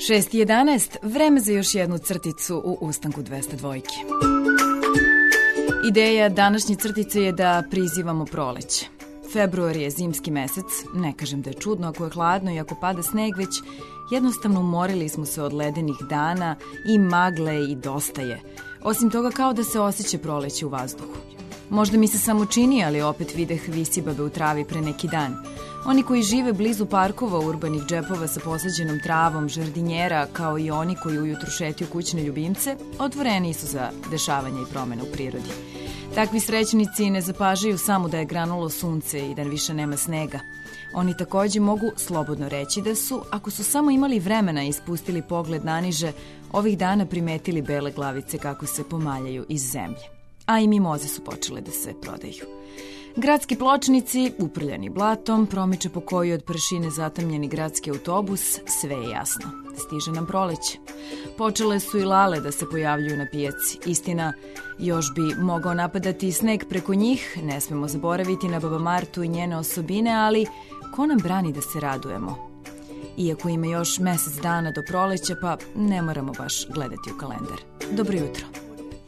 6:11, vreme za još jednu crticu u ustanku 202. Ideja današnje crtice je da prizivamo proleće. Februar je zimski mesec, ne kažem da je čudno ako je hladno i ako pada sneg, već jednostavno umorili smo se od ledenih dana i magle i dosta je. Osim toga kao da se osjeća proleće u vazduhu. Možda mi se samo čini, ali opet videh visibabe u travi pre neki dan. Oni koji žive blizu parkova, urbanih džepova sa posađenom travom, žardinjera, kao i oni koji ujutru šetiju kućne ljubimce, otvoreni su za dešavanja i promene u prirodi. Takvi srećnici ne zapažaju samo da je granulo sunce i da više nema snega. Oni takođe mogu slobodno reći da su, ako su samo imali vremena i ispustili pogled naniže, ovih dana primetili bele glavice kako se pomaljaju iz zemlje. A i mimoze su počele da se prodaju. Gradski pločnici, uprljani blatom, promiče po koju od prašine zatamljeni gradski autobus, sve je jasno. Stiže nam proleće. Počele su i lale da se pojavljuju na pijaci. Istina, još bi mogao napadati sneg preko njih, ne smemo zaboraviti na Baba Martu i njene osobine, ali ko nam brani da se radujemo? Iako ima još mesec dana do proleća, pa ne moramo baš gledati u kalendar. Dobro jutro.